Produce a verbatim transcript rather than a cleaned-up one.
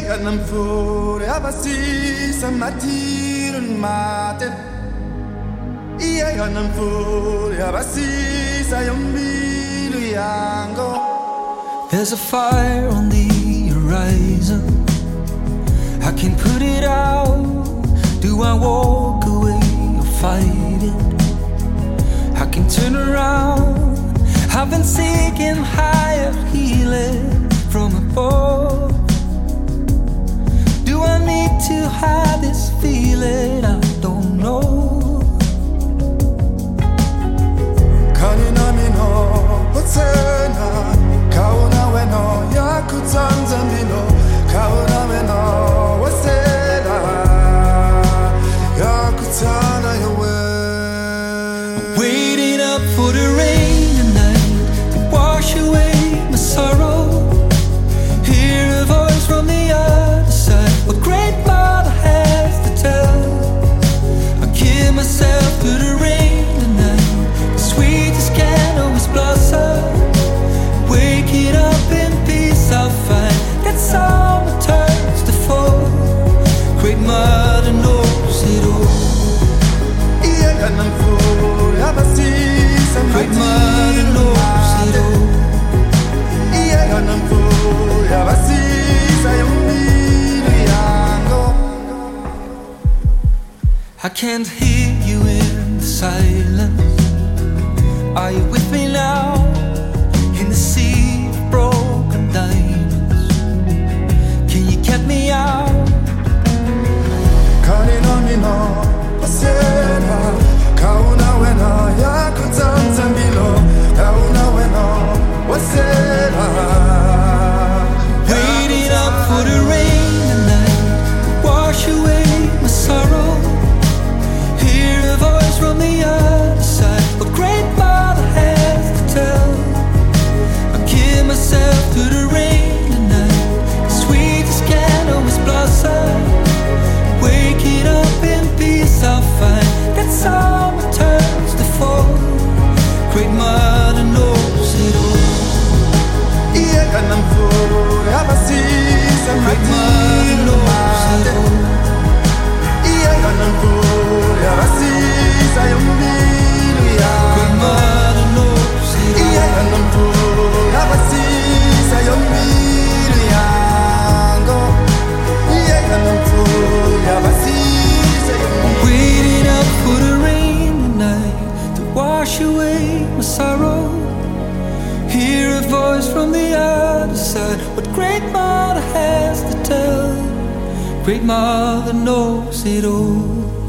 Iyaganam fure abasisa matirun mate. Iyaganam fure abasisa yombilu yango. There's a fire on the horizon. I can put it out. Do I walk away or fight it? I can turn around. I've been seeking higher healing from above. Do I need to hide this feeling? I don't know. Kaninamino hotsena kauna weno yakutanzamino kauna weno waseda yakutana yawe. Waiting up for the rain tonight to wash away my sorrow. Hear a voice from the other side. What great mother has to tell. I give myself to the rain tonight. The sweetest can always blossom. Wake it up in peace, I'll find that summer turns to fall. Great mother knows it all. Iyaganam fure abasisa Great mother knows it all. Iyaganam fure abasisa yombilu yango. I can't hear you in the silence. Are you with me now? In the sea of broken diamonds. Can you get me out? Kaninamino waseda kauna weno yakutanzamino kauna weno waseda. Waiting up for the rain tonight to wash away my sorrow. Hear a voice from the other side. What great mother has to tell. I give myself to the rain tonight. The sweetest can always blossom. Wake it up in peace, I'll find that summer turns to fall. Great mother knows it all. Iyaganam fure abasisa Great mother knows it matirun all. Iyaganam fure abasisa yombilu Great yango. mother knows it all. Iyaganam fure abasisa yombilu yango. Iyaganam fure abasisa yombilu. Waiting up for the rain tonight to wash away my sorrow. Hear a voice from the other side. What great mother has to tell. Great mother knows it all.